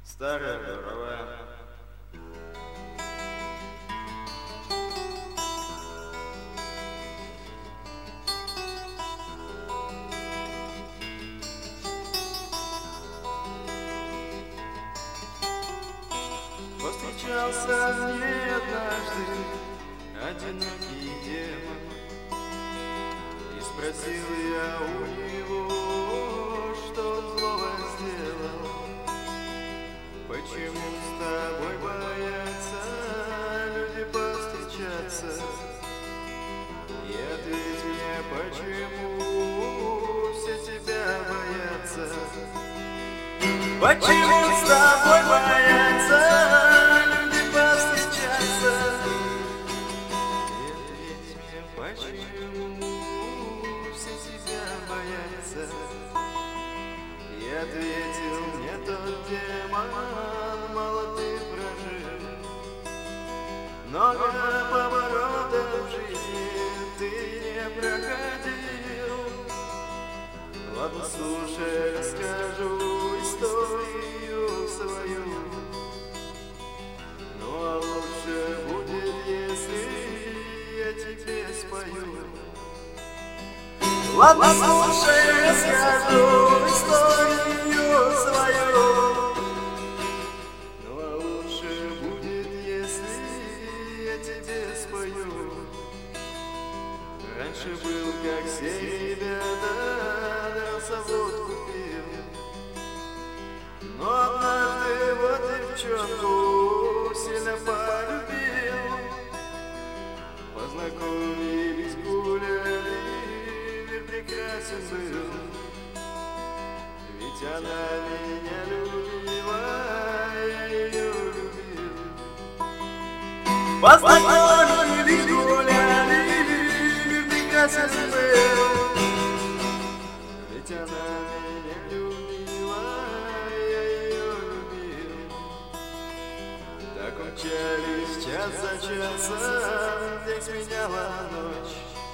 Старая здоровая. Повстречался мне однажды одинокий демон, и спросил я у него, что он злого сделал. Почему с тобой боятся люди повстречаться? И ответь мне, почему все тебя боятся? Почему с тобой боятся люди повстречаться? И ответь мне, почему все тебя боятся? И ответил мне тот демон: мало ты прожил, много поворотов в жизни ты не проходил. Ладно, слушай, расскажу историю свою, ну а лучше будет, если я тебе спою. Ладно, слушай, расскажу историю свою, ну а лучше будет, если я тебе спою. Раньше был, как все ребята, дрался, водку пил, но однажды вот девчонку сильно полюбил. Познакомились, гуляли, мир прекрасен был, ведь она меня любила, я ее любил. Познакомились, гуляли, мир прекрасен был, ведь она меня любила, я ее любил. Так умчались час за часом, день сменяла ночь,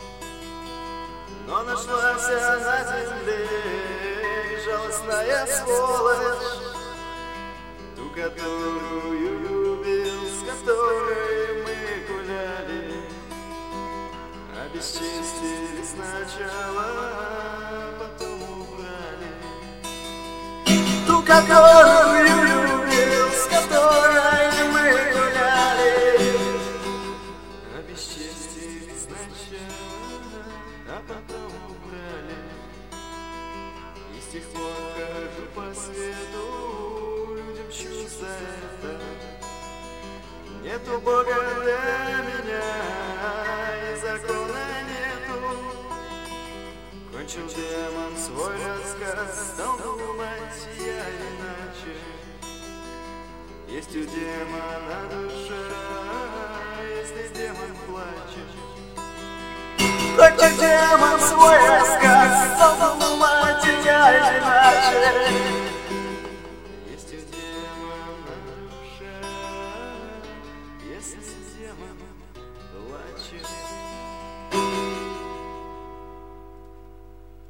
но нашлась на земле безжалостная сволочь, ту, которую любил, с которой мы гуляли. Обесчестили сначала, потом убрали. Ту, которую любил, с которой мы гуляли. Обесчестили сначала, а потом убрали. И с тех пор хожу по свету, людям чусь за это. Нету Бога для меня, и закона нету. Кончил демон свой рассказ, стал думать я иначе. Есть у демона душа, если демон плачет. Кончил демон свой рассказ, стал думать я иначе.